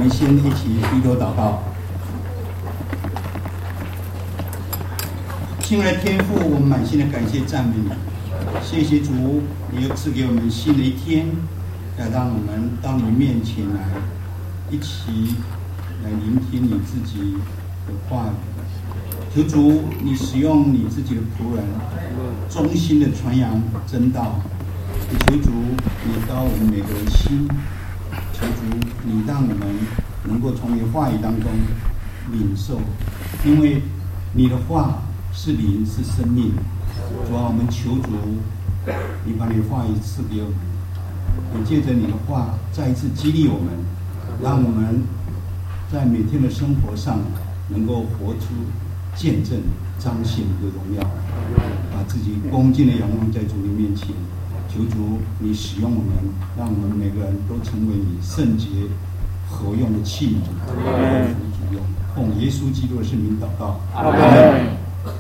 们先一起低头祷告。亲爱的天父，我们满心的感谢赞美你，谢谢主，你又赐给我们新的一天，来让我们到你面前来，一起来聆听你自己的话语。求主，你使用你自己的仆人，忠心的传扬真道。也求主，你高我们每个人心。求主，你让我们能够从你的话语当中领受，因为你的话是灵，是生命。主啊，我们求主，你把你的话语赐给我们，也借着你的话再一次激励我们，让我们在每天的生活上能够活出见证，彰显你的荣耀，把自己恭敬的仰望在主你面前。求主，你使用我们，让我们每个人都成为你圣洁合用的器皿，为主用。奉耶稣基督的圣名祷告，阿门。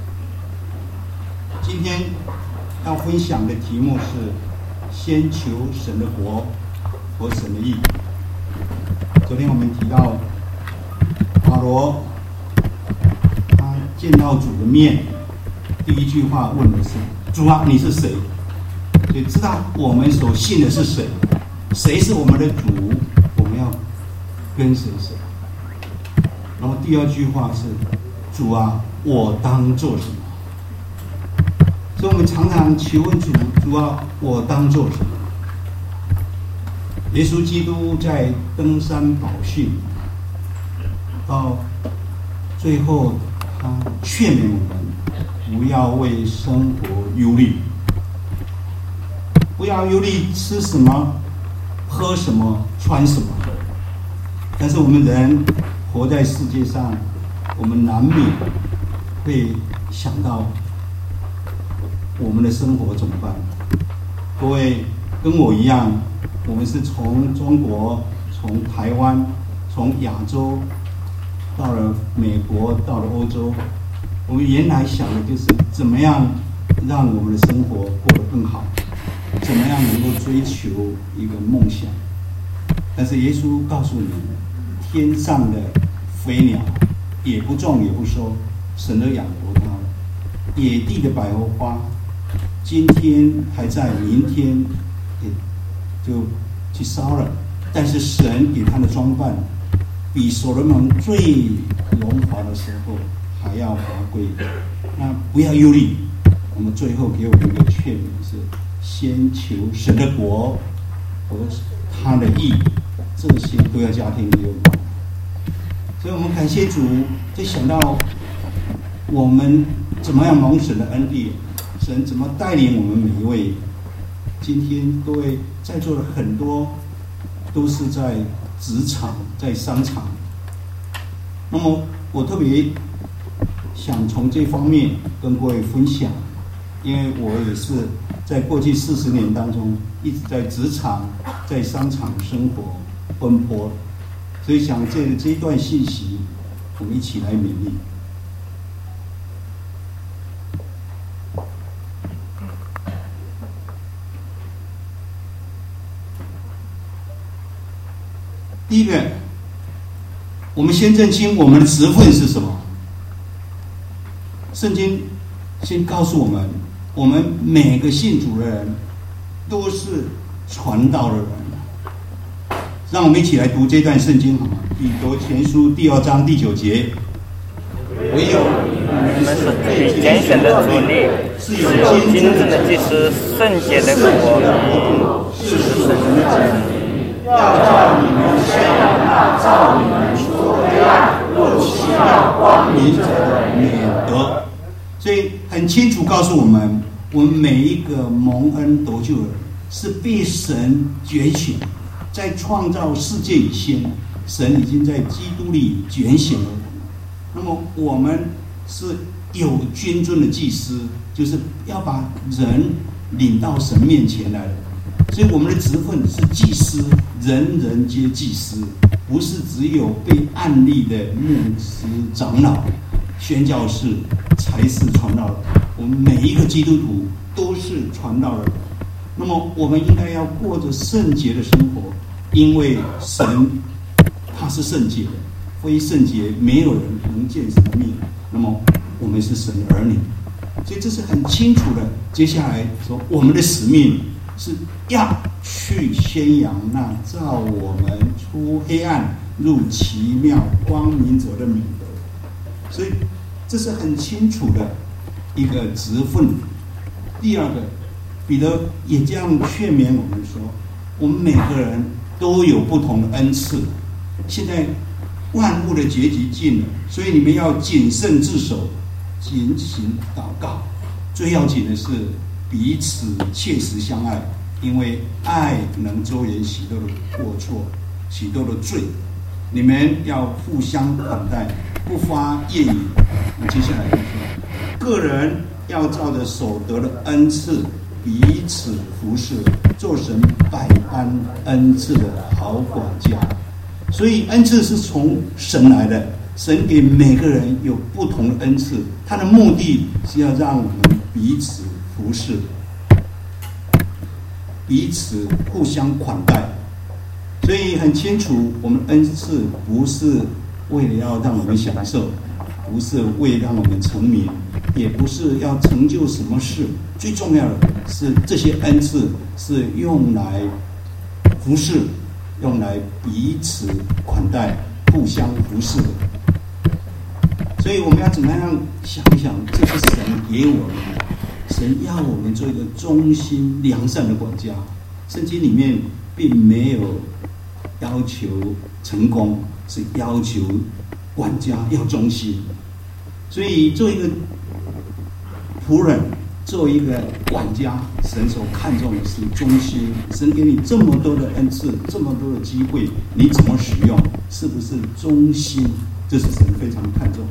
今天要分享的题目是先求神的国和神的义。昨天我们提到保罗，他见到主的面，第一句话问的是：主啊，你是谁？所以知道我们所信的是谁，谁是我们的主，我们要跟随谁。然后第二句话是：主啊，我当做什么？所以我们常常求问主：主啊，我当做什么？耶稣基督在登山宝训到最后，他劝勉我们不要为生活忧虑。不要忧虑吃什么、喝什么、穿什么。但是我们人活在世界上，我们难免会想到我们的生活怎么办？各位跟我一样，我们是从中国、从台湾、从亚洲到了美国，到了欧洲。我们原来想的就是怎么样让我们的生活过得更好，怎么样能够追求一个梦想。但是耶稣告诉你，天上的飞鸟也不种也不收，神都养活它了。野地的百合花今天还在，明天也就去烧了。但是神给他的装扮比所罗门最荣华的时候还要华贵。那不要忧虑。我们最后给我们一个劝勉是：先求神的国和他的义，这些都要加添给我们。所以我们感谢主，就想到我们怎么样蒙神的恩典，神怎么带领我们每一位。今天各位在座的很多都是在职场、在商场。那么我特别想从这方面跟各位分享，因为我也是在过去40年当中一直在职场、在商场生活奔波，所以想借着这一段信息，我们一起来勉励。第一个，我们先认清我们的职分是什么。圣经先告诉我们，我们每个信主的人都是传道的人。让我们一起来读这段圣经好吗？彼得前书第2章第9节：唯有你们是最拣选的族类，是有真正的祭司，圣洁的国，是神的子民，要叫你们像那照你们出黑暗入奇妙光明者的免得。所以很清楚告诉我们，我们每一个蒙恩得救的人是被神拣选。在创造世界以前，神已经在基督里拣选了我们。那么我们是有君尊的祭司，就是要把人领到神面前来的。所以我们的职分是祭司，人人皆祭司，不是只有被按立的牧师、长老、宣教士才是传道人。我们每一个基督徒都是传道人。那么我们应该要过着圣洁的生活，因为神他他是圣洁的，非圣洁没有人能见神的面。那么我们是神的儿女，所以这是很清楚的。接下来说，我们的使命是要去宣扬那照我们出黑暗入奇妙光明者的美德。所以这是很清楚的一个职分。第二个，彼得也这样劝勉我们说，我们每个人都有不同的恩赐。现在万物的结局近了，所以你们要谨慎自守，警醒祷告。最要紧的是彼此切实相爱，因为爱能周延许多的过错，许多的罪。你们要互相款待，不发怨言。接下来就说，个人要照着所得的恩赐彼此服侍，做神百般恩赐的好管家。所以恩赐是从神来的，神给每个人有不同的恩赐，他的目的是要让我们彼此服侍，彼此互相款待。所以很清楚，我们恩赐不是为了要让我们享受，不是为了让我们成名，也不是要成就什么事。最重要的是，这些恩赐是用来服侍，用来彼此款待，互相服侍的。所以我们要怎么样想一想，这是神给我们的，神要我们做一个忠心良善的管家。圣经里面并没有要求成功，是要求管家要忠心。所以做一个仆人，做一个管家，神所看重的是忠心。神给你这么多的恩赐，这么多的机会，你怎么使用？是不是忠心？这是神非常看重。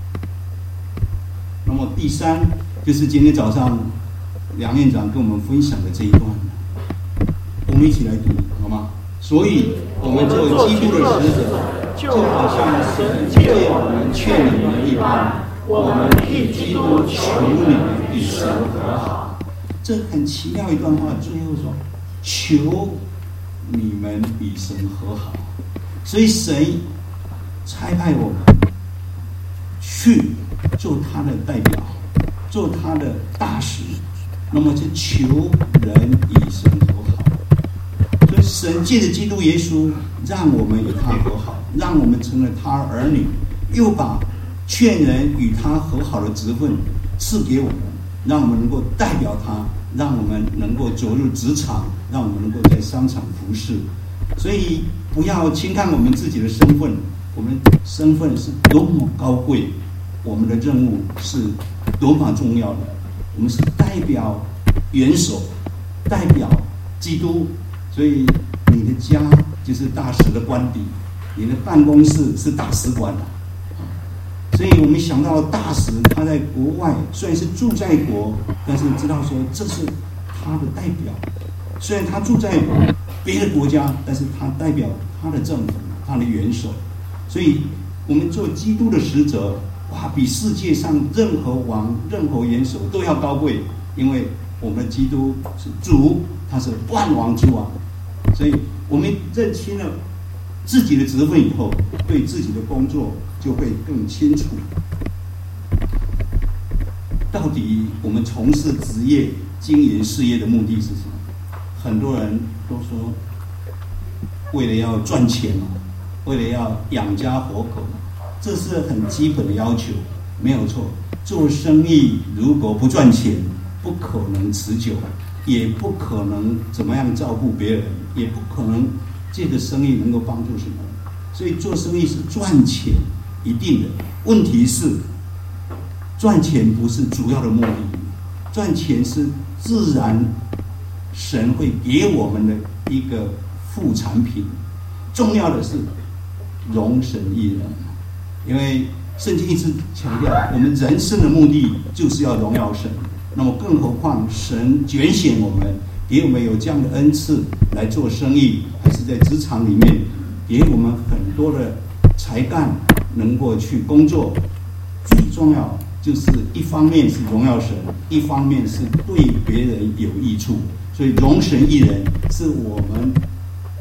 那么第三，就是今天早上梁院长跟我们分享的这一段，我们一起来读好吗？所以我们做基督的使者，就好像神借我们劝你们一般，我们替基督求你们与神和好。这很奇妙一段话，最后说求你们与神和好。所以神差派我们去做他的代表，做他的大使，那么就求人与神和好。所以神借着基督耶稣让我们与他和好，让我们成了他儿女，又把劝人与他和好的职分赐给我们，让我们能够代表他，让我们能够走入职场，让我们能够在商场服侍。所以不要轻看我们自己的身份，我们身份是多么高贵，我们的任务是多么重要的。我们是代表元首，代表基督。所以你的家就是大使的官邸，你的办公室是大使馆的。所以我们想到大使他在国外，虽然是住在国，但是知道说这是他的代表。虽然他住在别的国家，但是他代表他的政府，他的元首。所以我们做基督的使者，哇，比世界上任何王、任何元首都要高贵，因为我们的基督是主，他是万王之王。所以我们认清了自己的职分以后，对自己的工作就会更清楚。到底我们从事职业经营事业的目的是什么？很多人都说，为了要赚钱嘛，为了要养家活口，这是很基本的要求，没有错。做生意如果不赚钱，不可能持久，也不可能怎么样照顾别人，也不可能这个生意能够帮助什么。所以做生意是赚钱一定的，问题是赚钱不是主要的目的，赚钱是自然神会给我们的一个副产品。重要的是荣神益人，因为圣经一直强调我们人生的目的就是要荣耀神，那么更何况神拣选我们，给我们有这样的恩赐来做生意，还是在职场里面给我们很多的才干能够去工作。最重要就是一方面是荣耀神，一方面是对别人有益处。所以荣神益人是我们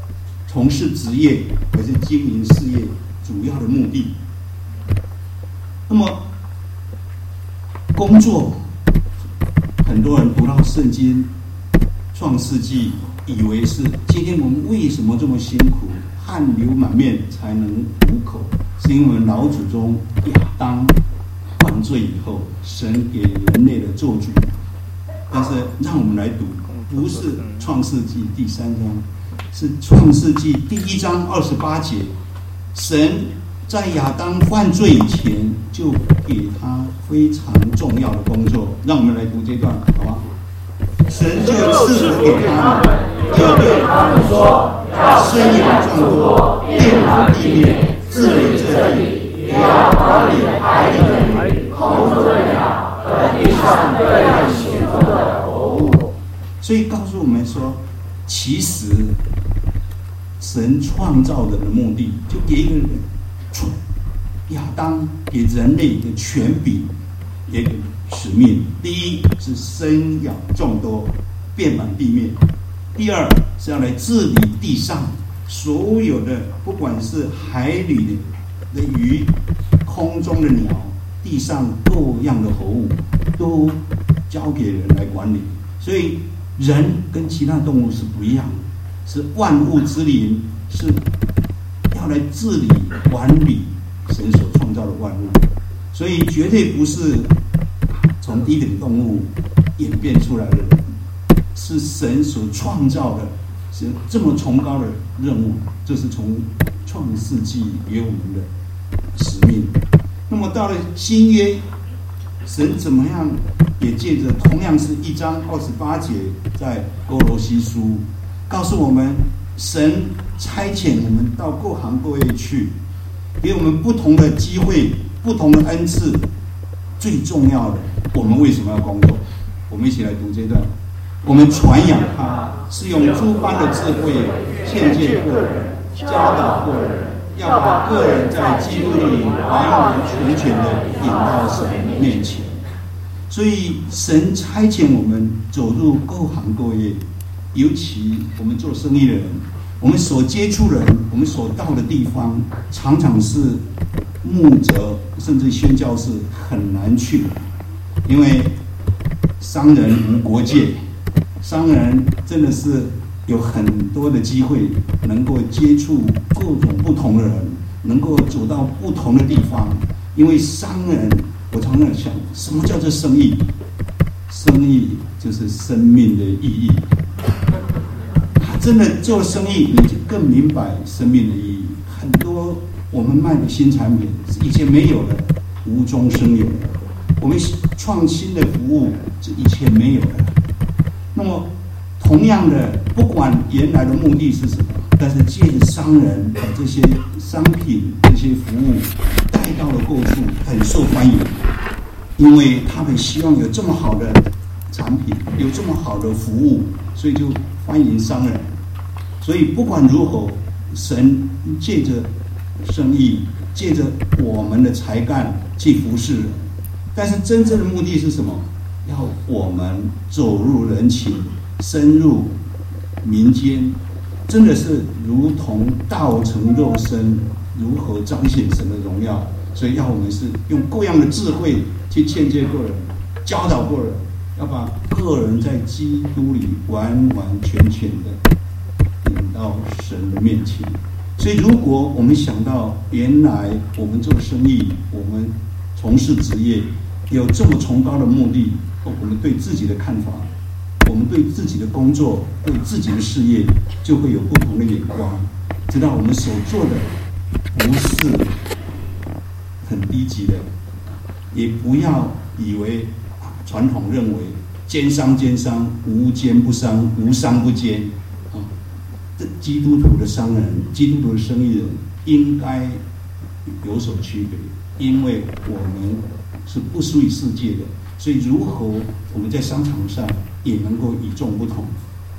从事职业还是经营事业主要的目的。那么工作，很多人读到圣经创世纪，以为是今天我们为什么这么辛苦，汗流满面才能糊口，是因为我们老祖宗亚当犯罪以后，神给人类的做主。但是让我们来读，不是创世纪第3章，是创世纪第1章28节。神在亚当犯罪以前就给他非常重要的工作，让我们来读这段好吗？神就赐福给他们，就对他们说，要生养众多，遍满地面，治理这地，也要管理海里的鱼、空中的鸟和地上各样行走的活物。所以告诉我们说，其实神创造人的目的，就给一个人亚当给人类的权柄，也给使命。第一是生养众多，遍满地面；第二是要来治理地上所有的，不管是海里的鱼、空中的鸟、地上各样的活物，都交给人来管理。所以人跟其他动物是不一样的，是万物之灵，是要来治理管理神所创造的万物。所以绝对不是从低等动物演变出来的人，是神所创造的，是这么崇高的任务，这是从创世纪给我们的使命。那么到了新约，神怎么样也借着同样是1章28节，在哥罗西书告诉我们，神差遣我们到各行各业去，给我们不同的机会、不同的恩赐。最重要的，我们为什么要工作？我们一起来读这段。我们传扬他，是用诸般的智慧劝诫个人，教导个人，要把个人在基督里完完全全的引到神面前。所以神差遣我们走入各行各业，尤其我们做生意的人，我们所接触的人，我们所到的地方，常常是牧者甚至宣教士很难去的，因为商人无国界，商人真的是有很多的机会能够接触各种不同的人，能够走到不同的地方。因为商人，我常常想，什么叫做生意？生意就是生命的意义。真的做生意，你就更明白生命的意义。很多我们卖的新产品是以前没有的，无中生有的；我们创新的服务是以前没有的。那么同样的，不管原来的目的是什么，但是借着商人把这些商品、这些服务带到了各处，很受欢迎，因为他们希望有这么好的产品，有这么好的服务，所以就欢迎商人。所以不管如何，神借着生意，借着我们的才干去服侍人，但是真正的目的是什么？要我们走入人群，深入民间，真的是如同道成肉身，如何彰显神的荣耀。所以要我们是用各样的智慧去劝诫个人，教导个人，要把个人在基督里完完全全的引到神的面前。所以如果我们想到原来我们做生意，我们从事职业有这么崇高的目的，我们对自己的看法，我们对自己的工作，对自己的事业就会有不同的眼光，知道我们所做的不是很低级的，也不要以为传统认为奸商奸商，无奸不商，无商不奸。基督徒的商人，基督徒的生意人应该有所区别，因为我们是不属于世界的，所以如何我们在商场上也能够与众不同。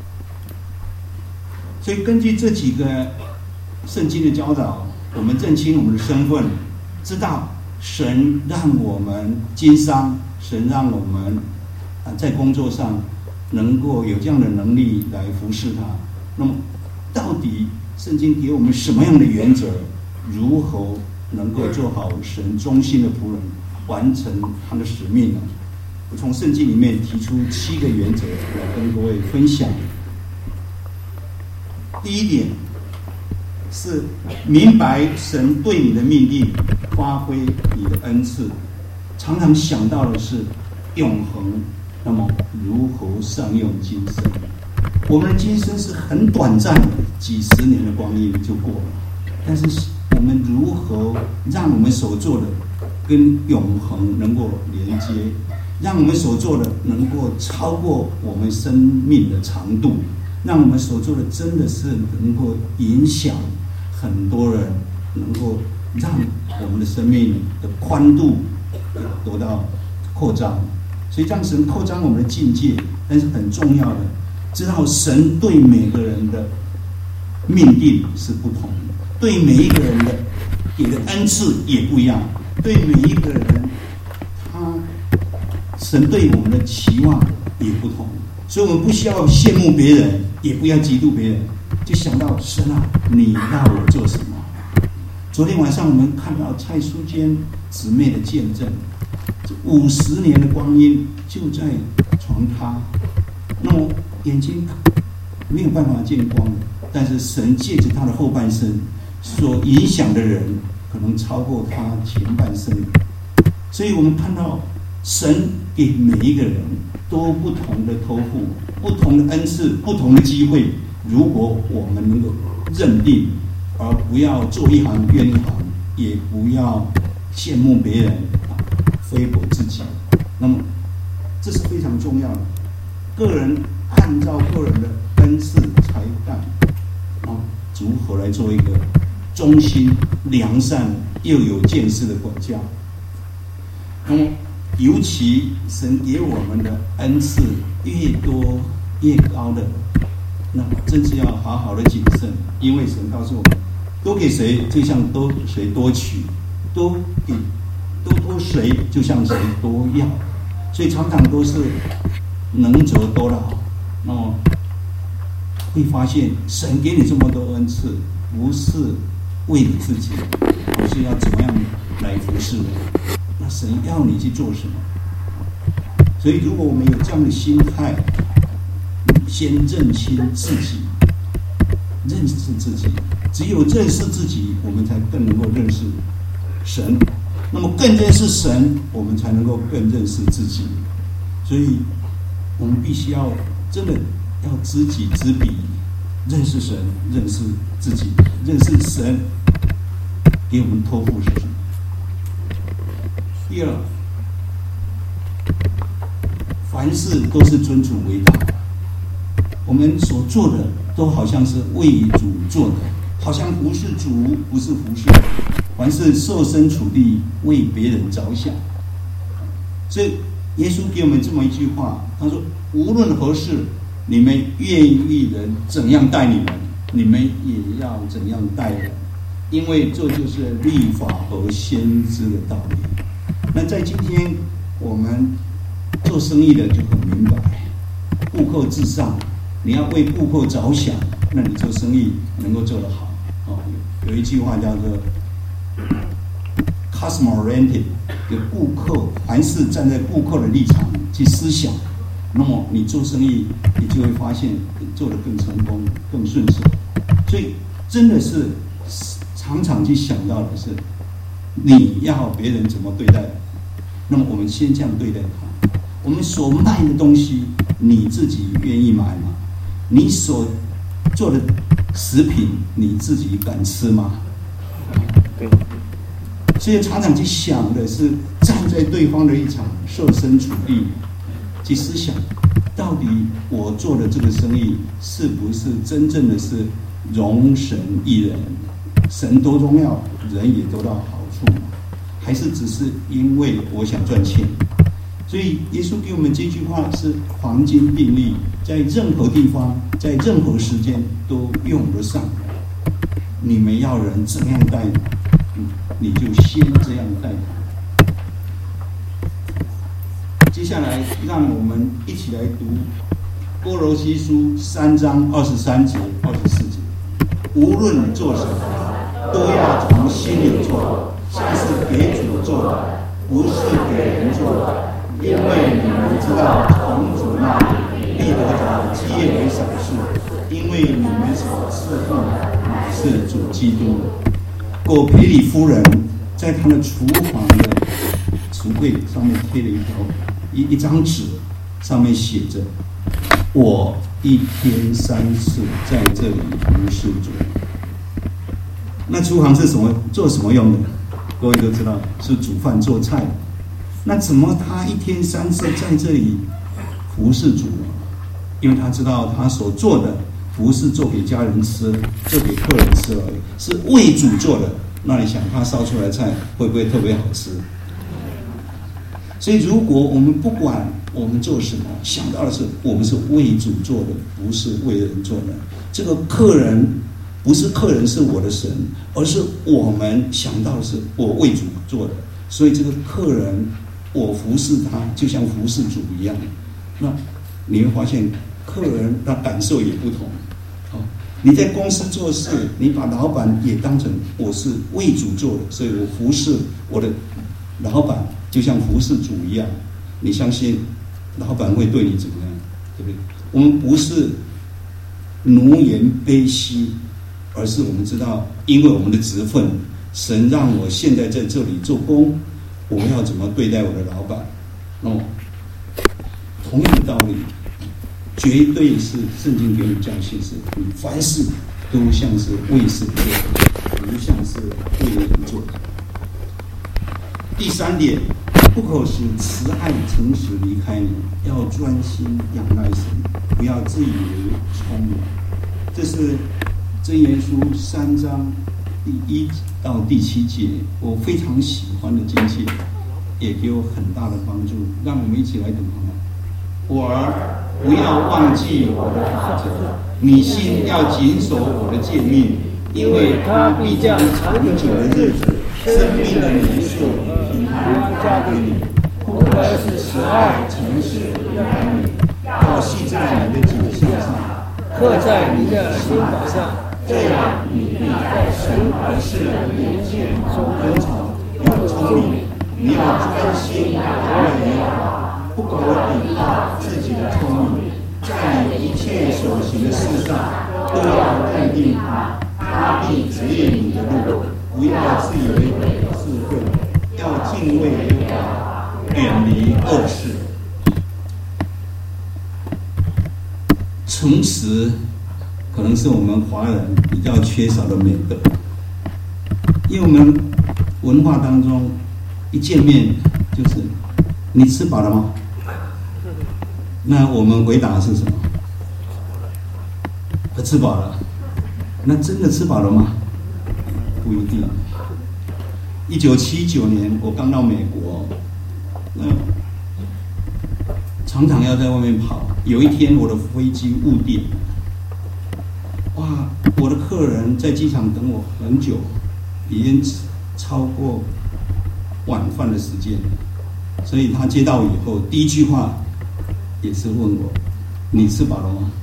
所以根据这几个圣经的教导，我们认清我们的身份，知道神让我们经商，神让我们在工作上能够有这样的能力来服侍他。那么到底圣经给我们什么样的原则，如何能够做好神忠心的仆人，完成他的使命呢？我从圣经里面提出7个原则来跟各位分享。第一点是明白神对你的命令，发挥你的恩赐。常常想到的是永恒，那么如何善用今生？我们的今生是很短暂的，几十年的光阴就过了，但是我们如何让我们所做的跟永恒能够连接，让我们所做的能够超过我们生命的长度，让我们所做的真的是能够影响很多人，能够让我们的生命的宽度得到扩张。所以让神扩张我们的境界，但是很重要的，知道神对每个人的命定是不同的，对每一个人的给的恩赐也不一样，对每一个人神对我们的期望也不同。所以我们不需要羡慕别人，也不要嫉妒别人，就想到神啊，你要我做什么？昨天晚上我们看到蔡淑娟姊妹的见证，50年的光阴就在床榻，那么眼睛没有办法见光了，但是神借着他的后半生所影响的人，可能超过他前半生。所以我们看到神给每一个人都不同的托付，不同的恩赐，不同的机会。如果我们能够认定，而不要做一行怨一行，也不要羡慕别人，非薄自己，那么这是非常重要的。个人按照个人的恩赐才干，如何来做一个忠心、良善又有见识的管家？那么尤其神给我们的恩赐越多越高的，那么真是要好好的谨慎，因为神告诉我们，多给谁就像多谁多取，多给多谁就像谁多要，所以常常都是能者多劳。那么会发现神给你这么多恩赐，不是为你自己，而是要怎么样来服侍的。那神要你去做什么？所以如果我们有这样的心态，先认清自己，认识自己，只有认识自己，我们才更能够认识神。那么更认识神，我们才能够更认识自己。所以我们必须要真的要知己知彼，认识神，认识自己，认识神给我们托付是什么。第二，凡事都是尊主为大。我们所做的都好像是为主做的，好像不是主，不是服侍，凡是设身处地为别人着想。所以耶稣给我们这么一句话，他说：无论何事，你们愿意人怎样待你们，你们也要怎样待人，因为这就是律法和先知的道理。那在今天我们做生意的就很明白，顾客至上，你要为顾客着想，那你做生意能够做得好。有一句话叫做 customer oriented， 有顾客，凡是站在顾客的立场去思想，那么你做生意你就会发现做得更成功，更顺手。所以真的是常常去想到的是，你要别人怎么对待，那么我们先这样对待他。我们所卖的东西，你自己愿意买吗？你所做的食品，你自己敢吃吗？对。所以常常去想的是站在对方的立场，设身处地去思想，到底我做的这个生意是不是真正的是容神益人？神多重要，人也得到好处，还是只是因为我想赚钱？所以耶稣给我们这句话是黄金定律，在任何地方，在任何时间都用得上。你们要人怎样待你就先这样待他。接下来让我们一起来读歌罗西书3章23节、24节。 无论做什么，都要从心里做，像是给主做的，不是给人做的，因为你们知道从主那里必得着基业为赏赐，因为你们所侍奉的乃是主基督。果培里夫人在她的厨房的橱柜上面贴了一张纸，上面写着：我1天3次在这里服侍主。那厨房是什么？做什么用的？各位都知道是煮饭做菜。那怎么他1天3次在这里服侍主呢？因为他知道他所做的不是做给家人吃，做给客人吃而已，是为主做的。那你想他烧出来的菜会不会特别好吃？所以如果我们不管我们做什么，想到的是我们是为主做的，不是为人做的。这个客人不是客人是我的神，而是我们想到的是我为主做的。所以这个客人我服侍他就像服侍主一样。那你会发现客人的感受也不同。你在公司做事，你把老板也当成我是为主做的，所以我服侍我的老板就像服侍主一样。你相信老板会对你怎么样？对不对？我们不是奴颜卑膝，而是我们知道，因为我们的职分，神让我现在在这里做工，我要怎么对待我的老板？同样的道理，绝对是圣经给你教训是，你凡事都像是为神做的，不像是为人做的。第3点，不可使慈爱诚实离开你，要专心仰赖神，不要自以为聪明。这是箴言书3章第1到第7节，我非常喜欢的经节，也给我很大的帮助。让我们一起来读好吗？我儿，不要忘记我的法则，你心要谨守我的诫命，因为他必将长久的日子、生命的年数平安加给你。不可使慈爱诚实离开你，要系在你的颈项上，刻在你的心板上，这样你必在神而世的年限中得宠又聪明。你要专心仰赖耶和华，不可倚靠自己的聪明，在你一切所行的事上都要认定他，他必指引你的路。不要自以为有智慧，要敬畏耶和华，远离恶事。诚实可能是我们华人比较缺少的美德，因为我们文化当中一见面就是你吃饱了吗？那我们回答是什么？吃饱了。那真的吃饱了吗？不一定。1979年我刚到美国，常常要在外面跑。有一天我的飞机误点，哇！我的客人在机场等我很久，已经超过晚饭的时间，所以他接到以后第一句话也是问我：“你吃饱了吗？”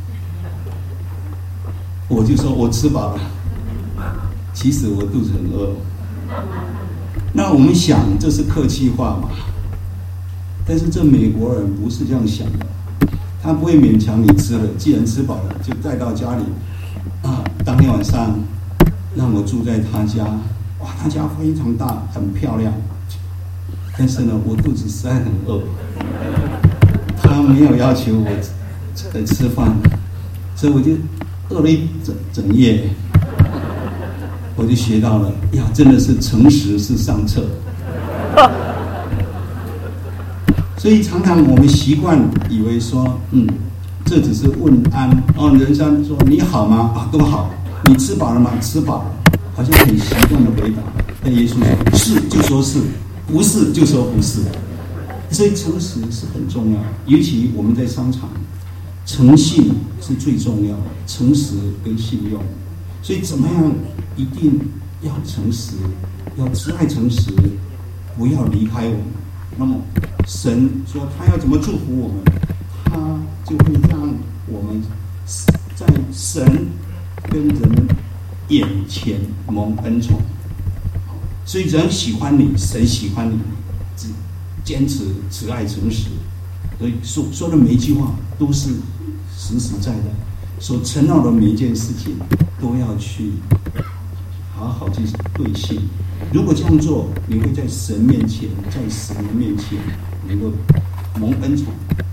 我就说：“我吃饱了。”其实我肚子很饿。那我们想这是客气话嘛？但是这美国人不是这样想的，他不会勉强你吃了，既然吃饱了，就带到家里啊。当天晚上让我住在他家，哇，他家非常大，很漂亮。但是呢，我肚子实在很饿，他没有要求我吃饭，所以我就饿了一整夜。我就学到了呀，真的是诚实是上策。所以常常我们习惯以为说，这只是问安哦，人家说你好吗？啊，都好。你吃饱了吗？吃饱了，好像很习惯的回答。但耶稣说，是就说是，不是就说不是。所以诚实是很重要，尤其我们在商场，诚信是最重要的，诚实跟信用。所以怎么样一定要诚实，要慈爱诚实，不要离开我们。那么神说他要怎么祝福我们，他就会让我们在神跟人眼前蒙恩宠。所以人喜欢你，神喜欢你，只坚持慈爱诚实。所以说的每一句话都是实实在在，所承诺的每一件事情都要去好好去兑现。如果这样做，你会在神面前，在神的面前能够蒙恩宠。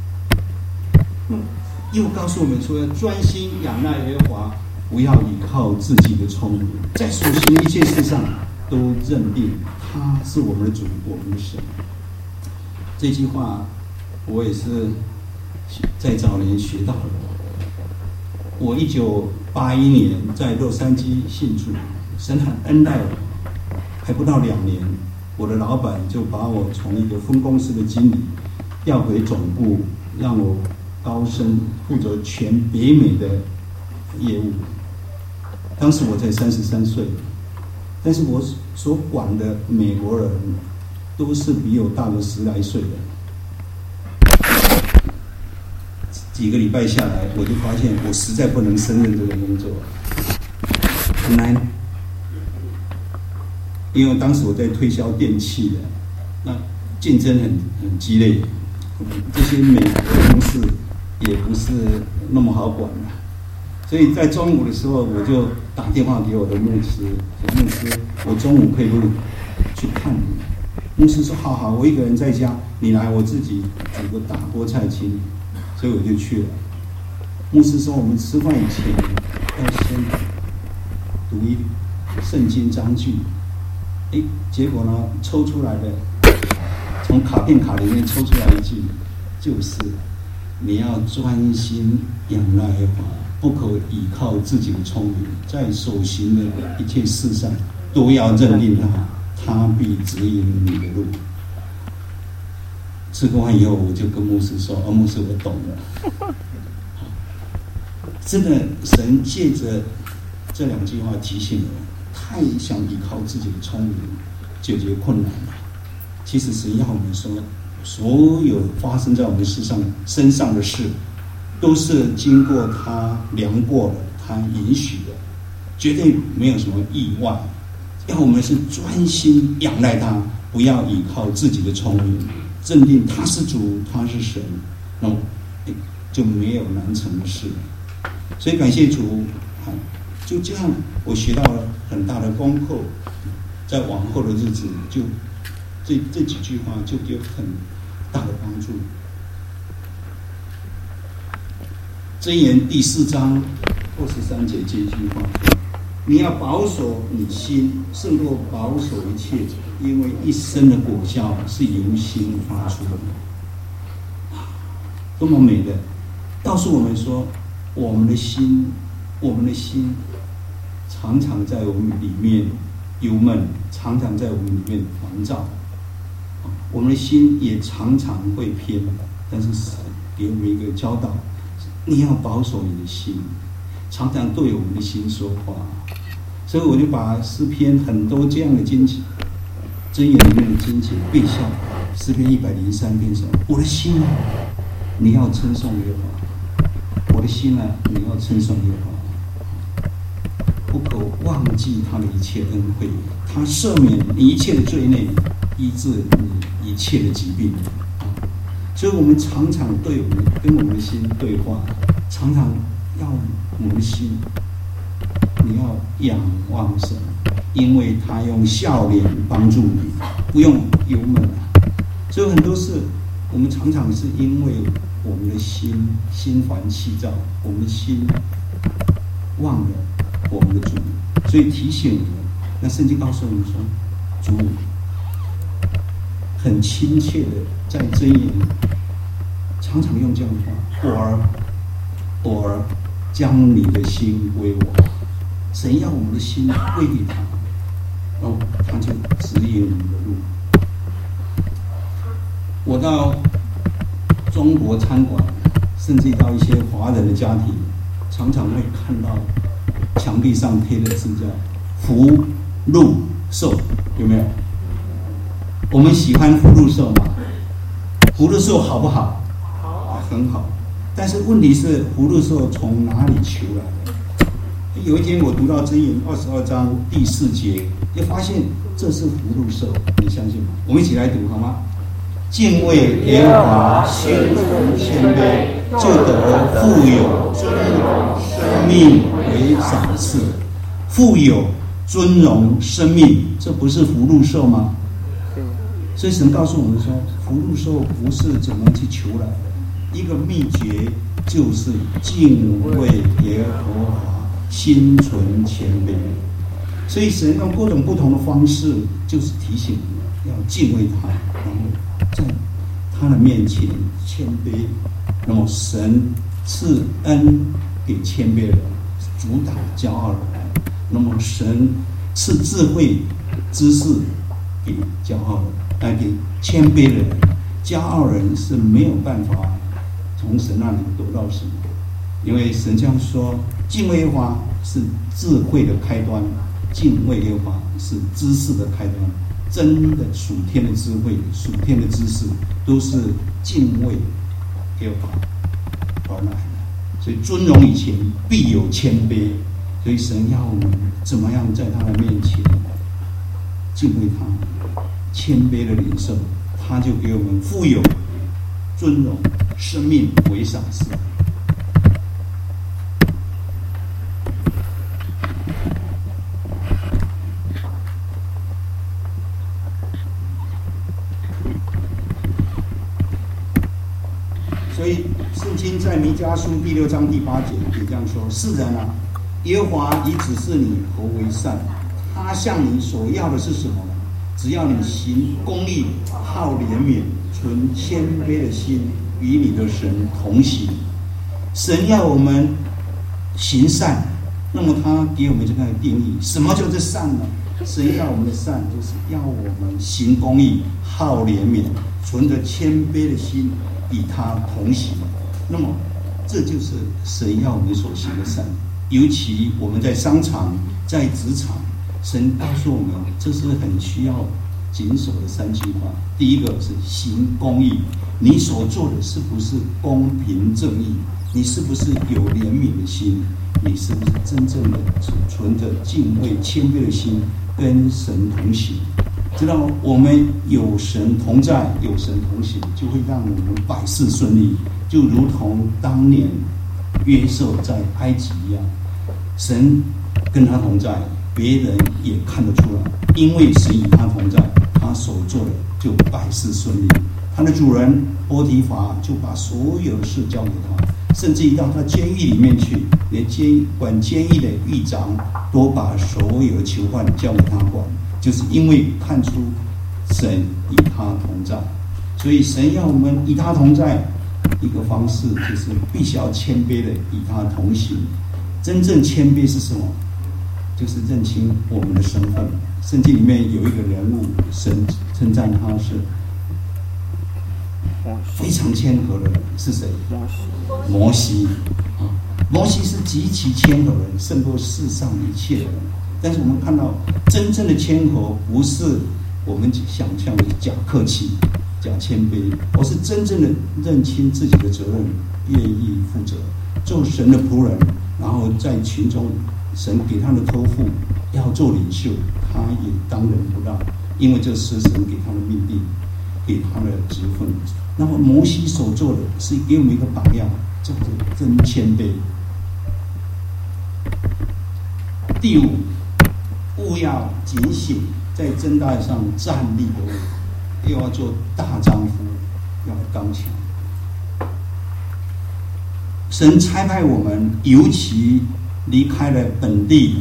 又告诉我们说，要专心仰赖耶和华，不要依靠自己的聪明，在所行的一切事上都认定他是我们的主，我们的神。这句话我也是在早年学到的。我1981年在洛杉矶信主，神很恩待我，还不到2年，我的老板就把我从一个分公司的经理调回总部，让我高升负责全北美的业务。当时我才33岁，但是我所管的美国人都是比我大个10来岁的。几个礼拜下来，我就发现我实在不能胜任这个工作，很难。因为当时我在推销电器的，那竞争很激烈，这些美国的同事也不是那么好管的。所以在中午的时候，我就打电话给我的牧师，牧师，我中午可以不可以去看你？牧师说好好，我一个人在家，你来，我自己煮个大锅菜请你。所以我就去了。牧师说，我们吃饭以前要先读一圣经章句。结果呢，抽出来的，从卡片卡里面抽出来一句，就是你要专心仰赖耶和华，不可依靠自己的聪明，在所行的一切事上都要认定他必指引你的路。吃过饭以后，我就跟牧师说：“牧师，我懂了。”真的，神借着这2句话提醒我，太想依靠自己的聪明解决困难了。其实神要我们说，所有发生在我们身上的事，都是经过他量过的，他允许的，绝对没有什么意外。要我们是专心仰赖他，不要依靠自己的聪明。认定他是主，他是神，那就没有难成的事。所以感谢主，就这样，我学到了很大的功课。在往后的日子，就这几句话就有很大的帮助。箴言第4章23节这一句话：你要保守你心，胜过保守一切，因为一生的果效是由心发出的。多么美的，告诉我们说，我们的心常常在我们里面忧闷，常常在我们里面烦躁，我们的心也常常会偏，但是给我们一个教导，你要保守你的心，常常对我们的心说话。所以我就把诗篇很多这样的经节，箴言里面的经节背下来。诗篇103篇说：“我的心啊，你要称颂耶和华；我的心啊，你要称颂耶和华。不可忘记他的一切恩惠，他赦免你一切的罪孽，医治你一切的疾病。”所以我们常常跟我们的心对话，常常要我们的心，你要仰望神，因为他用笑脸帮助你，不用忧闷。所以很多事，我们常常是因为我们的心烦气躁，我们的心忘了我们的主，所以提醒我们。那圣经告诉我们说，主很亲切的在箴言常常用这样的话：我儿，将你的心归我。神要我们的心归给他，他就指引我们的路。我到中国餐馆，甚至到一些华人的家庭，常常会看到墙壁上贴的字叫福禄寿，有没有？我们喜欢福禄寿吗？福禄寿好不好？好，很好。但是问题是，福禄寿从哪里求来的？ 有一天我读到箴言22章第4节，就发现这是福禄寿，你相信吗？我们一起来读好吗？敬畏耶和华，心存谦卑，就得富有、尊荣、生命为赏赐。富有、尊荣、生命，这不是福禄寿吗？所以神告诉我们说，福禄寿不是怎么去求来的，一个秘诀就是敬畏耶和华，心存谦卑。所以神用各种不同的方式，就是提醒我们要敬畏他，然后在他的面前谦卑。那么神赐恩给谦卑人，阻挡骄傲人。那么神赐智慧、知识给骄傲人，给谦卑的人。骄傲人是没有办法从神那里得到什么，因为神这样说：敬畏耶和华是智慧的开端，敬畏耶和华是知识的开端。真的属天的智慧、属天的知识，都是敬畏耶和华而来的。所以尊荣以前必有谦卑。所以神要我们怎么样在他的面前敬畏他，谦卑的领受，他就给我们富有、尊荣、生命为赏赐。所以圣经在弥迦书第6章第8节也这样说：世人啊，耶和华已指示你何为善，他向你所要的是什么呢？只要你行公义、好怜悯、存谦卑的心，与你的神同行。神要我们行善，那么他给我们这个定义，什么叫做善呢？神要我们的善，就是要我们行公义、好怜悯、存着谦卑的心，与他同行。那么这就是神要我们所行的善。尤其我们在商场、在职场，神告诉我们，这是很需要谨守的3句话。第一个是行公义，你所做的是不是公平正义？你是不是有怜悯的心？你是不是真正的存着敬畏、谦卑的心，跟神同行？知道我们有神同在，有神同行，就会让我们百事顺利，就如同当年约瑟在埃及一样，神跟他同在，别人也看得出来，因为神与他同在，他所做的就百事顺利。他的主人波提乏就把所有的事交给他，甚至于到他监狱里面去，连管监狱的狱长都把所有的囚犯交给他管，就是因为看出神与他同在。所以神要我们与他同在，一个方式就是必须要谦卑的与他同行。真正谦卑是什么？就是认清我们的身份。圣经里面有一个人物，神称赞他是非常谦和的人，是谁？摩西啊，摩西是极其谦和的人，胜过世上一切的人。但是我们看到，真正的谦和不是我们想象的假客气、假谦卑，而是真正的认清自己的责任，愿意负责，做神的仆人，然后在群中，神给他的托付要做领袖，他也当仁不让，因为这是神给他的命令，给他的职分。那么摩西所做的是给我们一个榜样，叫做真谦卑。第五，务要警醒，在争大上站立的位，又要做大丈夫，要刚强。神差派我们，尤其离开了本地、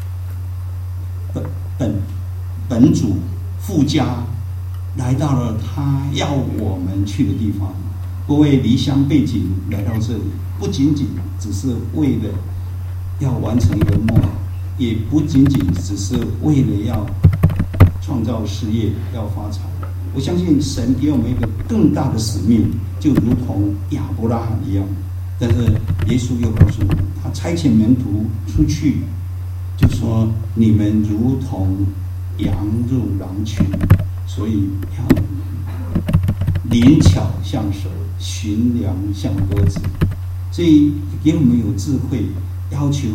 本主父家，来到了他要我们去的地方。各位离乡背井来到这里，不仅仅只是为了要完成一个梦，也不仅仅只是为了要创造事业、要发财。我相信神给我们一个更大的使命，就如同亚伯拉罕一样。但是耶稣又告诉我们，他差遣门徒出去，就说你们如同羊入狼群，所以要灵巧像蛇，驯良像鸽子。所以给我们有智慧，要求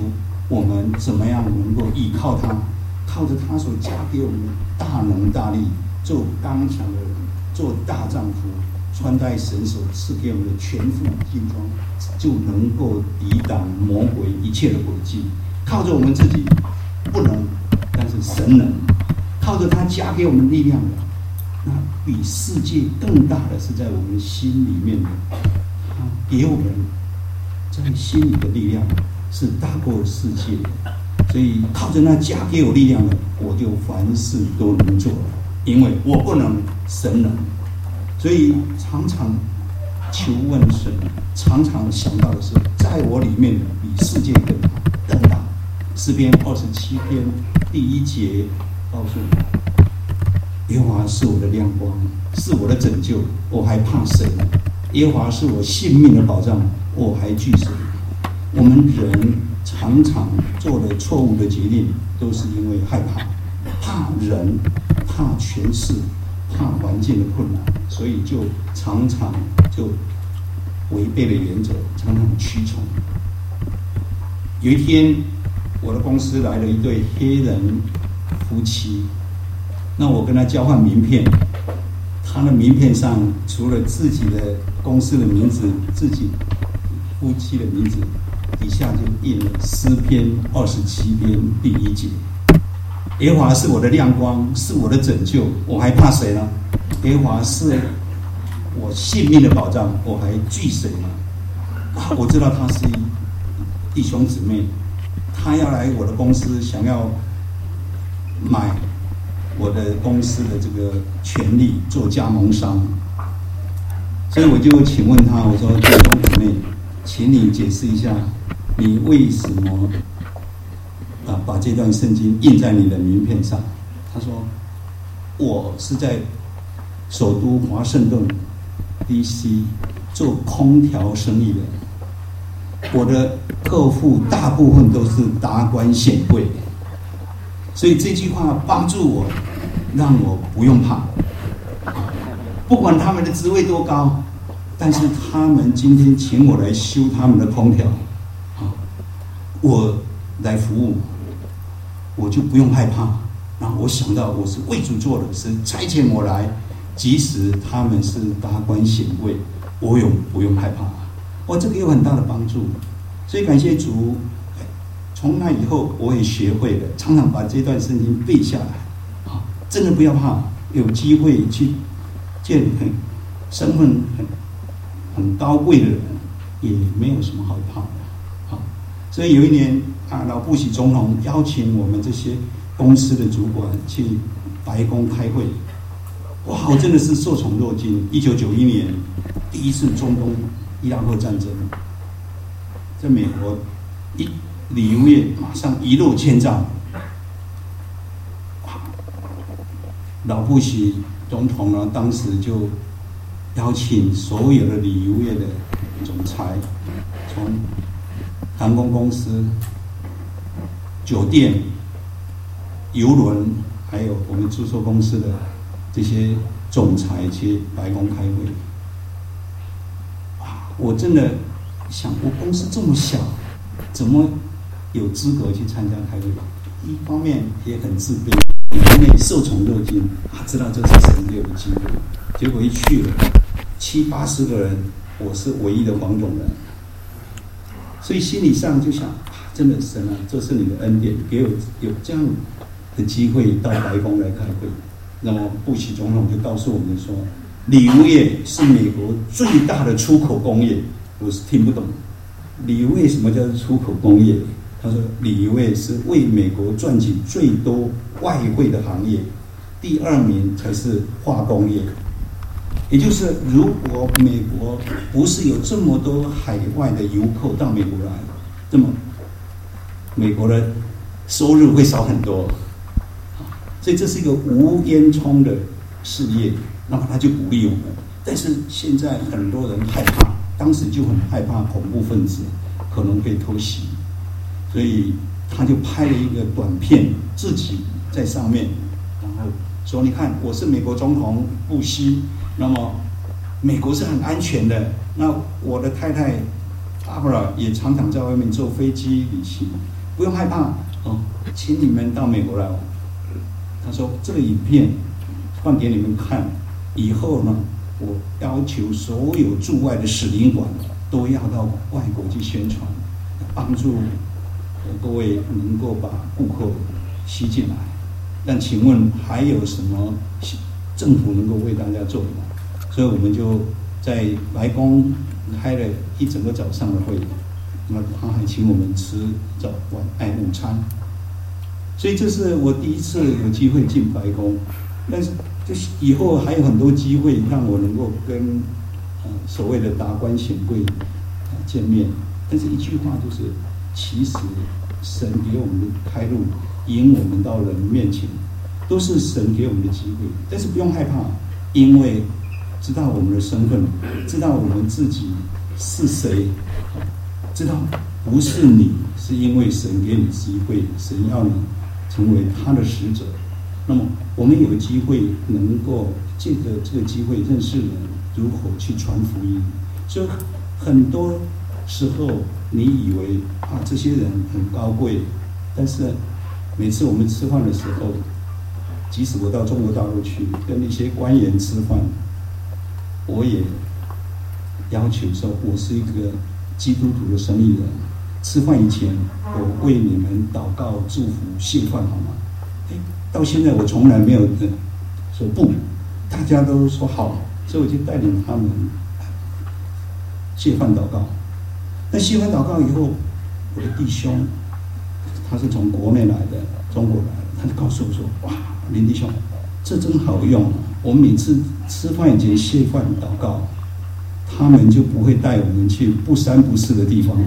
我们怎么样能够依靠他，靠着他所加给我们的大能大力，做刚强的人，做大丈夫，穿戴神所赐给我们的全副军装，就能够抵挡魔鬼一切的诡计。靠着我们自己不能，但是神能，靠着他加给我们力量的，那比世界更大的是在我们心里面的，他给我们在心里的力量是大过世界的。所以靠着那加给我力量的，我就凡事都能做了，因为我不能，神能。所以常常求问神，常常想到的是，在我里面的比世界更大。诗篇27篇第1节告诉我：耶和华是我的亮光，是我的拯救，我还怕谁呢？耶和华是我性命的保障，我还惧谁？我们人常常做了错误的决定，都是因为害怕，怕人，怕权势，怕环境的困难，所以就常常就违背了原则，常常屈从。有一天，我的公司来了一对黑人夫妻，那我跟他交换名片，他的名片上除了自己的公司的名字，自己夫妻的名字，底下就印了诗篇27篇第1节：耶和华是我的亮光，是我的拯救，我还怕谁呢？耶和华是我性命的保障，我还惧谁呢？我知道他是弟兄姊妹，他要来我的公司，想要买我的公司的这个权利做加盟商，所以我就请问他，我说弟兄姊妹，请你解释一下，你为什么把这段圣经印在你的名片上？他说，我是在首都华盛顿 DC 做空调生意的，我的客户大部分都是达官显贵，所以这句话帮助我，让我不用怕，不管他们的职位多高，但是他们今天请我来修他们的空调，我来服务，我就不用害怕。然后我想到我是为主做的，是差遣我来，即使他们是达官显贵，我不用害怕。这个有很大的帮助，所以感谢主。从那以后，我也学会了，常常把这段圣经背下来。真的不要怕，有机会去见身份很高贵的人，也没有什么好怕的。所以有一年老布希总统邀请我们这些公司的主管去白宫开会，哇，我真的是受宠若惊。1991年第一次中东伊拉克战争，在美国礼物业马上一落千丈，老布希总统呢，当时就邀请所有的礼物业的总裁，从航空公司、酒店、邮轮，还有我们住宿公司的这些总裁去白宫开会。我真的想，我公司这么小，怎么有资格去参加开会？一方面也很自卑，一方面受宠若惊，知道这是神给我的机会。结果一去了，70-80个人，我是唯一的黄种人，所以心理上就想，真的神啊，这是你的恩典，给我有这样的机会到白宫来开会。那么布希总统就告诉我们说，礼物业是美国最大的出口工业。我是听不懂，礼物业什么叫做出口工业？他说，礼物业是为美国赚取最多外汇的行业，第2名才是化工业。也就是如果美国不是有这么多海外的游客到美国来，那么美国的收入会少很多。所以这是一个无烟囱的事业，那么他就鼓励我们。但是现在很多人害怕，当时就很害怕恐怖分子可能被偷袭，所以他就拍了一个短片，自己在上面，然后说：“你看，我是美国总统布希，那么美国是很安全的。那我的太太阿布拉也常常在外面坐飞机旅行， 不用害怕哦，请你们到美国来玩。他说这个影片放给你们看，以后呢，我要求所有驻外的使领馆都要到外国去宣传，帮助各位能够把顾客吸进来。但请问还有什么政府能够为大家做的吗？所以我们就在白宫开了一整个早上的会，那他还请我们吃午餐。所以这是我第一次有机会进白宫，但是就是以后还有很多机会让我能够跟所谓的达官显贵见面。但是一句话就是，其实神给我们的开路，引我们到人面前，都是神给我们的机会。但是不用害怕，因为知道我们的身份，知道我们自己是谁，知道不是你，是因为神给你机会，神要你成为他的使者。那么我们有机会能够借着这个机会认识人，如何去传福音。所以很多时候你以为这些人很高贵，但是每次我们吃饭的时候，即使我到中国大陆去跟一些官员吃饭，我也要求说我是一个基督徒的生意人，吃饭以前我为你们祷告祝福谢饭好吗？到现在我从来没有说不，大家都说好，所以我就带领他们谢饭祷告。那谢饭祷告以后，我的弟兄他是从国内来的，中国来的，他就告诉我说：“哇，林弟兄，这真好用啊！我们每次吃饭以前谢饭祷告，他们就不会带我们去不三不四的地方。”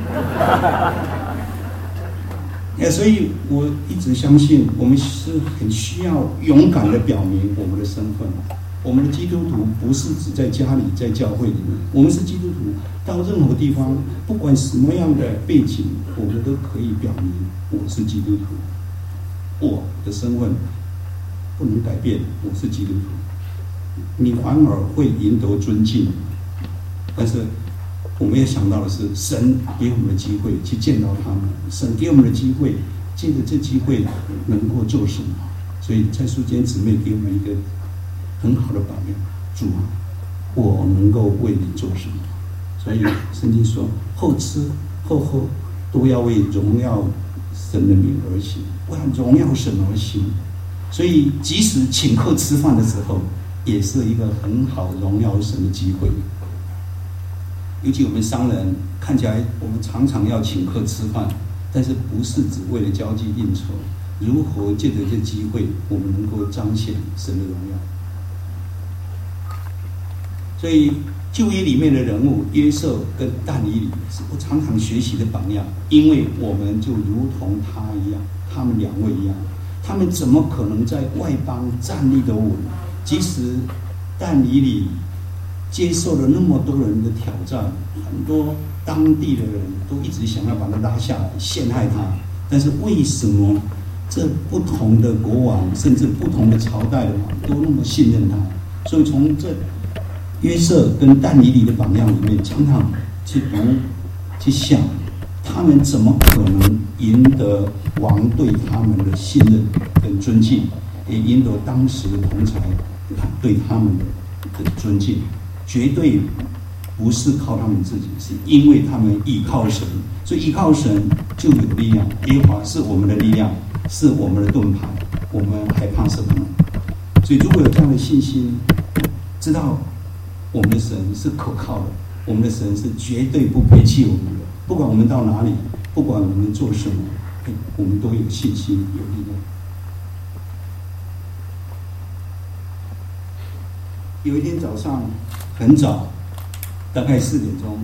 所以我一直相信，我们是很需要勇敢的表明我们的身份。我们的基督徒不是只在家里，在教会里面，我们是基督徒，到任何地方，不管什么样的背景，我们都可以表明我是基督徒。我的身份不能改变，我是基督徒，你反而会赢得尊敬。但是我们也想到的是，神给我们的机会去见到他们，神给我们的机会，借着这机会能够做什么？所以蔡淑坚姊妹给我们一个很好的榜样，主啊，我能够为你做什么？所以圣经说，后吃后喝都要为荣耀神的名而行，为荣耀神而行。所以即使请客吃饭的时候，也是一个很好荣耀神的机会。尤其我们商人看起来，我们常常要请客吃饭，但是不是只为了交际应酬？如何借着这机会，我们能够彰显神的荣耀？所以旧约里面的人物约瑟跟但以理是我常常学习的榜样，因为我们就如同他一样，他们两位一样，他们怎么可能在外邦站立得稳？即使但以理接受了那么多人的挑战，很多当地的人都一直想要把他拉下来陷害他，但是为什么这不同的国王甚至不同的朝代的王都那么信任他？所以从这约瑟跟但以理的榜样里面，常常去读去想，他们怎么可能赢得王对他们的信任跟尊敬，也赢得当时的同才对他们的尊敬？绝对不是靠他们自己，是因为他们依靠神，所以依靠神就有力量。耶和华是我们的力量，是我们的盾牌，我们还怕什么呢？所以如果有这样的信心，知道我们的神是可靠的，我们的神是绝对不背弃我们的，不管我们到哪里，不管我们做什么，我们都有信心，有力量。有一天早上很早，大概4点钟，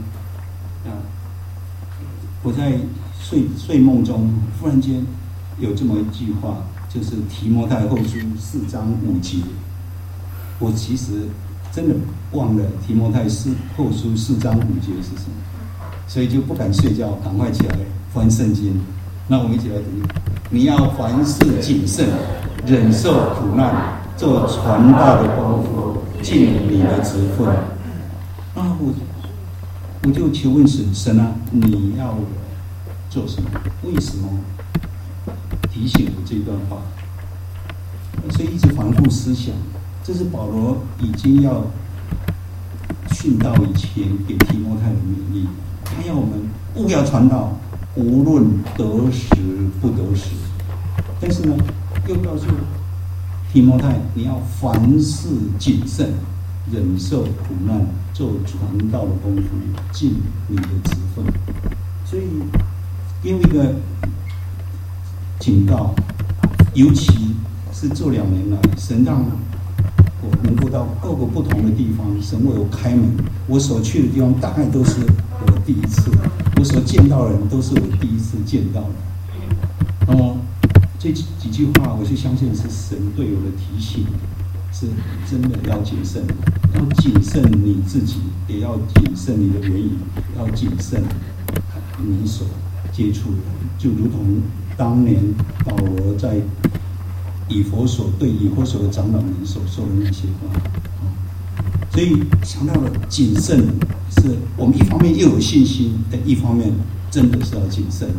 我在睡梦中，忽然间有这么一句话，就是提摩太后书4章5节。我其实真的忘了提摩太后书4章5节是什么，所以就不敢睡觉，赶快起来翻圣经。那我们一起来读：你要凡事谨慎，忍受苦难，做传道的功夫，尽你的职分。我就求问神啊，你要做什么？为什么提醒我这段话？所以一直反复思想，这是保罗已经要训导以前给提摩太的勉励，他要我们务要传道，无论得时不得时。但是呢，又告诉提摩太，你要凡事谨慎，忍受苦难，做传道的功夫，尽你的职分。所以给我一个警告，尤其是这2年来，神让我能够到各个不同的地方，神为我开门。我所去的地方大概都是我第一次，我所见到的人都是我第一次见到的。那么这几句话，我就相信是神对我的提醒，是真的要谨慎，要谨慎你自己，也要谨慎你的言语，要谨慎你所接触的，就如同当年保罗在以弗所对以弗所的长老们所说的那些话。所以想到了谨慎，是我们一方面又有信心，但一方面真的是要谨慎。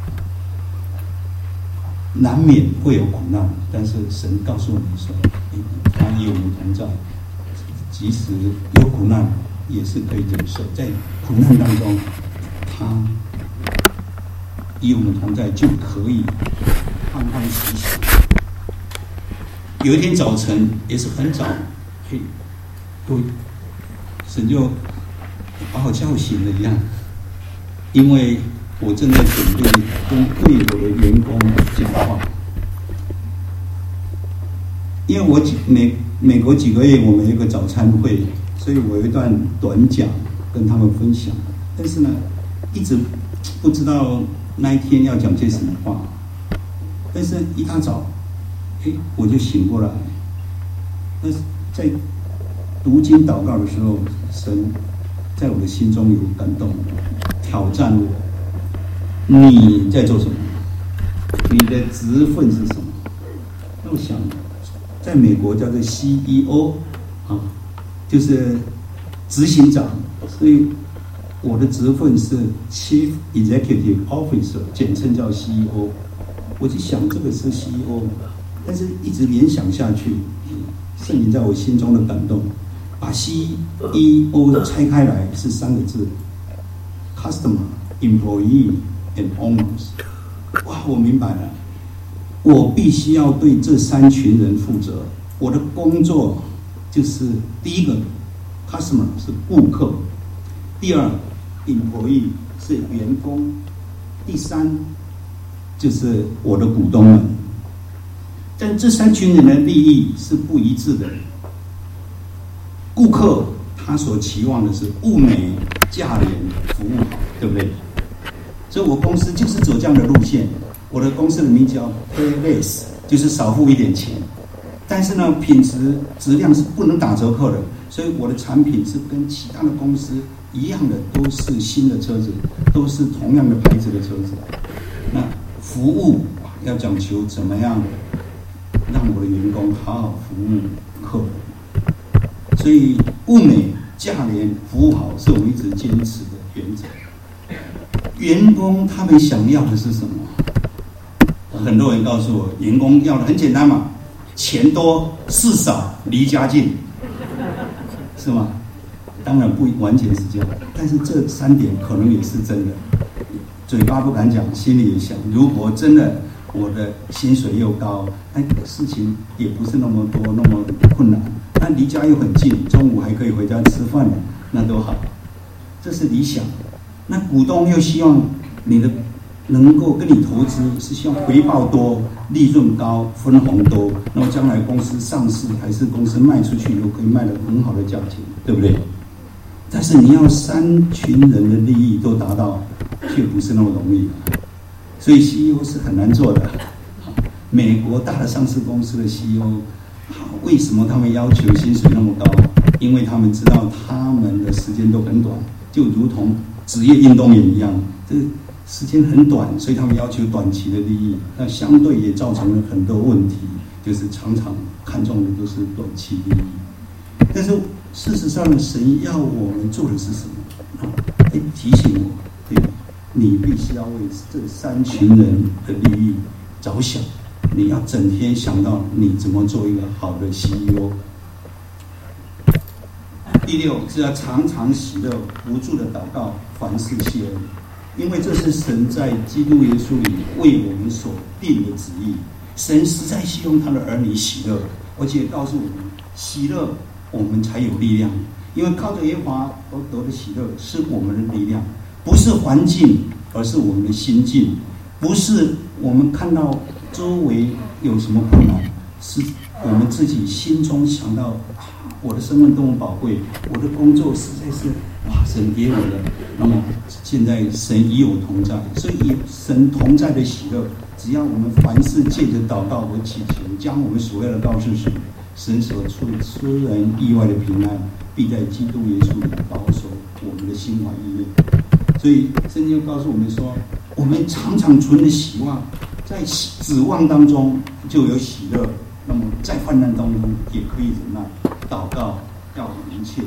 难免会有苦难，但是神告诉你说，他与我们同在，即使有苦难也是可以忍受，在苦难当中他与我们同在，就可以欢欢喜喜。有一天早晨也是很早，神就把我叫醒了一样，因为我正在准备跟对我的员工讲话，因为我美国几个月我们有一个早餐会，所以我有一段短讲跟他们分享，但是呢，一直不知道那一天要讲些什么话，但是一大早，我就醒过来，那在读经祷告的时候，神在我的心中有感动，挑战我。你在做什么？你的职分是什么？那我想，在美国叫做 CEO 啊，就是执行长，所以我的职分是 Chief Executive Officer， 简称叫 CEO。我就想这个是 CEO， 但是一直联想下去，圣灵在我心中的感动，把 CEO 拆开来是3个字 ：Customer、Employee。and owners， 哇！我明白了，我必须要对这3群人负责。我的工作就是第一个 ，customer 是顾客；第二 ，employee 是员工；第3就是我的股东们。但这3群人的利益是不一致的。顾客他所期望的是物美价廉、服务好，对不对？所以我公司就是走这样的路线，我的公司的名叫 Pay Less， 就是少付一点钱，但是呢，品质质量是不能打折扣的，所以我的产品是跟其他的公司一样的，都是新的车子，都是同样的牌子的车子。那服务要讲求怎么样让我的员工好好服务客人，所以物美价廉、服务好是我们一直坚持的原则。员工他们想要的是什么？很多人告诉我，员工要的很简单嘛，钱多事少离家近，是吗？当然不完全是这样，但是这3点可能也是真的。嘴巴不敢讲，心里也想，如果真的我的薪水又高，事情也不是那么多那么困难，那离家又很近，中午还可以回家吃饭，那都好，这是理想。那股东又希望你的能够跟你投资，是希望回报多、利润高、分红多，那么将来公司上市还是公司卖出去，又可以卖得很好的价钱，对不对？但是你要3群人的利益都达到，却不是那么容易，所以 CEO 是很难做的。美国大的上市公司的 CEO， 为什么他们要求薪水那么高？因为他们知道他们的时间都很短，就如同职业运动员一样，这时间很短，所以他们要求短期的利益，那相对也造成了很多问题，就是常常看重的都是短期利益。但是事实上，神要我们做的是什么？提醒我，对， 你必须要为这3群人的利益着想，你要整天想到你怎么做一个好的 CEO。第6是要常常喜乐，不住的祷告，凡事谢恩，因为这是神在基督耶稣里为我们所定的旨意。神实在希望他的儿女喜乐，而且告诉我们，喜乐我们才有力量，因为靠着耶和华而得的喜乐是我们的力量，不是环境，而是我们的心境，不是我们看到周围有什么困难，是我们自己心中想到我的生命多么宝贵，我的工作实在是神给我的，那么现在神与我同在，所以神同在的喜乐，只要我们凡事借着祷告和祈求，将我们所要的告诉神，神所出人意外的平安，必在基督耶稣里保守我们的心怀意念。所以圣经告诉我们说，我们常常存着希望，在指望当中就有喜乐，那么在患难当中也可以忍耐。祷告要明确。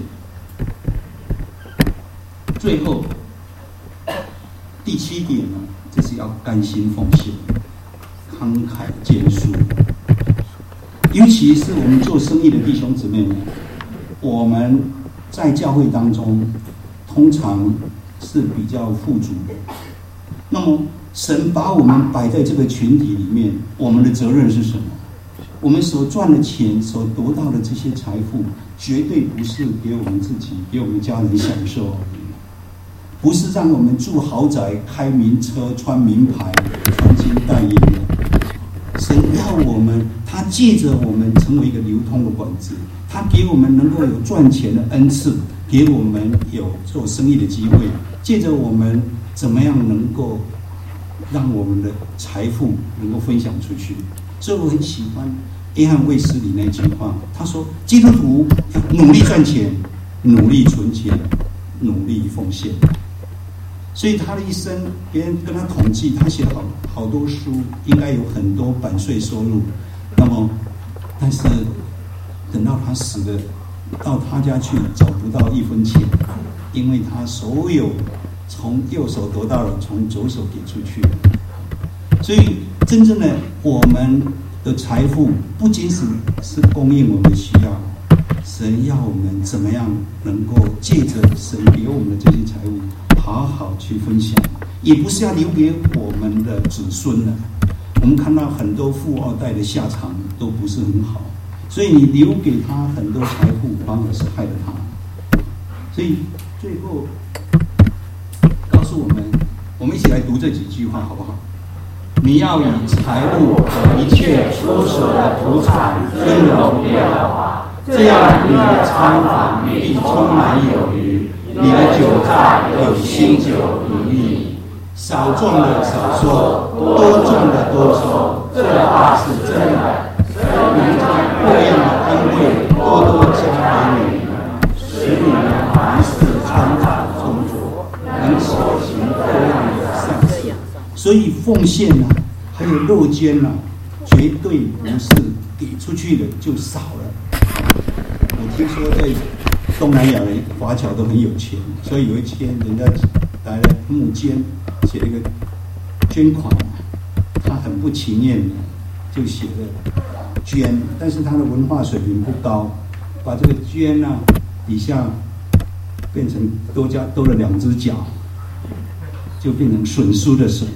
最后第7点呢，就是要甘心奉献，慷慨捐书。尤其是我们做生意的弟兄姊妹们，我们在教会当中通常是比较富足的，那么神把我们摆在这个群体里面，我们的责任是什么？我们所赚的钱，所得到的这些财富，绝对不是给我们自己，给我们家人享受而已，不是让我们住豪宅、开名车、穿名牌、穿金戴银的。神要我们，他借着我们成为一个流通的管子，他给我们能够有赚钱的恩赐，给我们有做生意的机会，借着我们怎么样能够让我们的财富能够分享出去。所以我很喜欢约翰卫斯理那句话，他说基督徒要努力赚钱，努力存钱，努力奉献。所以他的一生，别人跟他统计，他写了好多书，应该有很多版税收入。那么但是等到他死了，到他家去找不到1分钱，因为他所有从右手得到的，从左手给出去。所以真正的我们的财富不仅是供应我们的需要，神要我们怎么样能够借着神给我们的这些财物好好去分享，也不是要留给我们的子孙的。我们看到很多富二代的下场都不是很好，所以你留给他很多财富，反而是害了他。所以最后告诉我们，我们一起来读这几句话好不好？你要以财物和一切所舍的土产尊荣耶和华，这样你的仓房必充满有余，你的酒榨有新酒如意。少种的少收，多种的多收，这话是真的。能将各样的恩惠多多加给你们，使你们凡事穿长充足，能所行各样的善事。所以奉献呢，还有肉捐呢，绝对不是给出去的就少了。我听说在东南亚的华侨都很有钱，所以有一天人家来了募捐，写了一个捐款，他很不情愿的就写了捐，但是他的文化水平不高，把这个捐呢底下变成多了2只脚，就变成损失的损。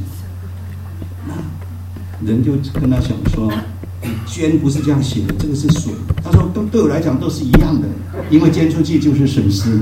人就跟他讲说，捐不是这样写的，这个是损。他说对我来讲都是一样的，因为捐出去就是损失。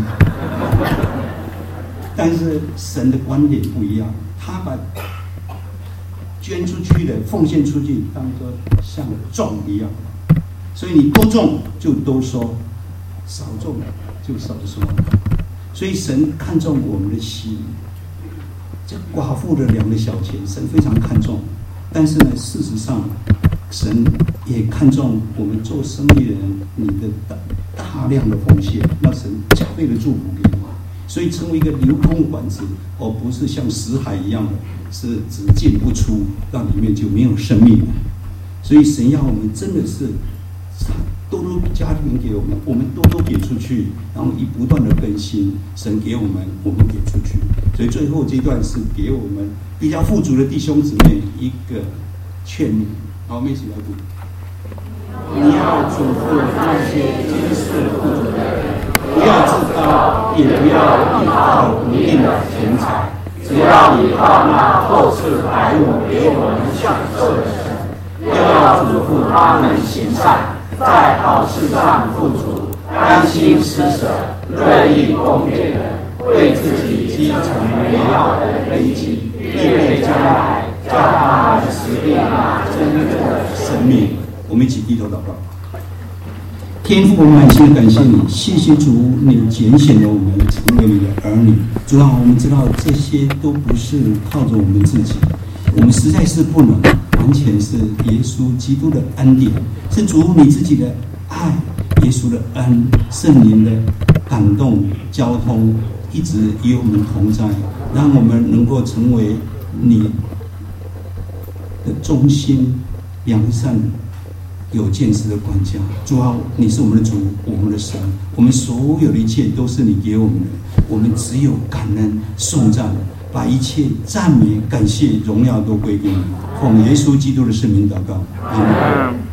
但是神的观点不一样，他把捐出去的奉献出去当作像种一样，所以你多种就多收，少种就少收。所以神看重我们的心，这寡妇的2个小钱，神非常看重。但是呢，事实上，神也看重我们做生意的人，你的大量的奉献，那神加倍的祝福给你。所以成为一个流通管子，而不是像死海一样的，是只进不出，让里面就没有生命了。所以神要我们真的是多多家庭给我们，我们多多给出去，然后不断的更新，神给我们，我们给出去。所以最后这段是给我们比较富足的弟兄姊妹一个劝勉。好，我们一起来读。你要嘱咐那些今世富足的人，不要自高，也不要依靠不定的钱财，只要依靠那厚赐百物给我们享受的神。又要嘱咐他们行善，在好事上富足，甘心施舍，乐意供给人，为自己积成美好的根基，预备将来，叫他们实现那真正的生命。我们一起低头祷告。天父，我们满心感谢你，谢谢主，你拣选了我们成为你的儿女。主啊，我们知道这些都不是靠着我们自己，我们实在是不能，完全是耶稣基督的恩典，是主你自己的爱，耶稣的恩，圣灵的感动交通，一直与我们同在，让我们能够成为你的忠心、良善、有见识的管家。主啊，你是我们的主，我们的神，我们所有的一切都是你给我们的，我们只有感恩颂赞，把一切赞美、感谢、荣耀都归给你。奉耶稣基督的圣名祷告，阿门。